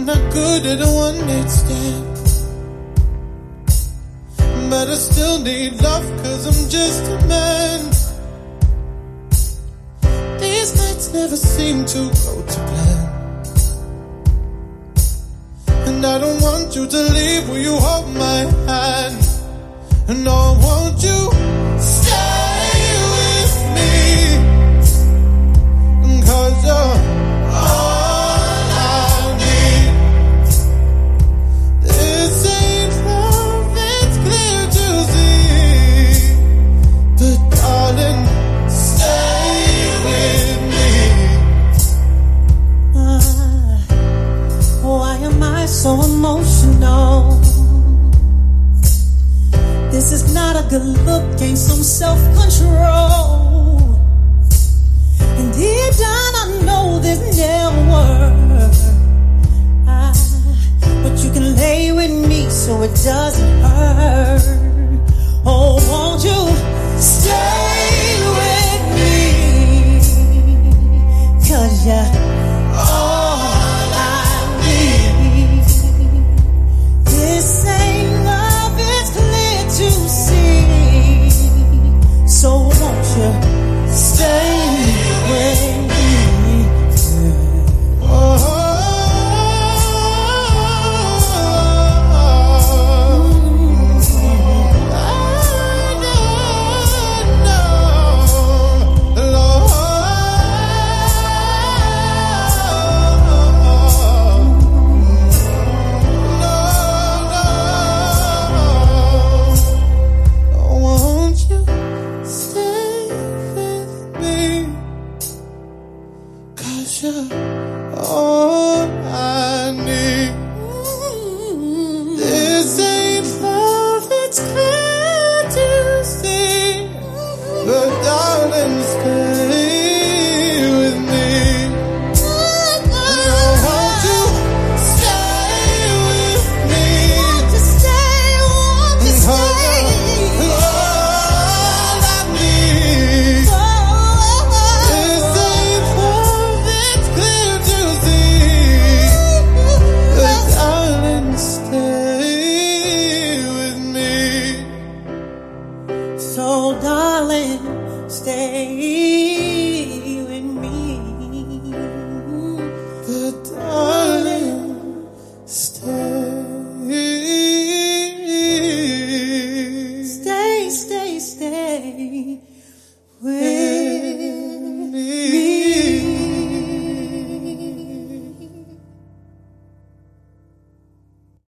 I'm not good at a one-night stand, but I still need love 'cause I'm just a man. These nights never seem to go to plan, and I don't want you to leave. Will you hold my hand? And I want you stay with me, 'cause you're all I need. This ain't love, it's clear to see, but darling, stay with me. Why am I so emotional? This is not a good look, gain some self-control. And deep down I know this never work. But you can lay with me so it doesn't hurt. Oh, won't you stay with me? 'Cause you're all I need. This ain't love, it's clear to see. So won't you stay with me? All I need. This ain't love, it's clear to see, but darling, stay with me. I want you stay with me. Want to stay, want to stay. All I need. This ain't love, it's clear to see, but darling, stay with me. So darling, stay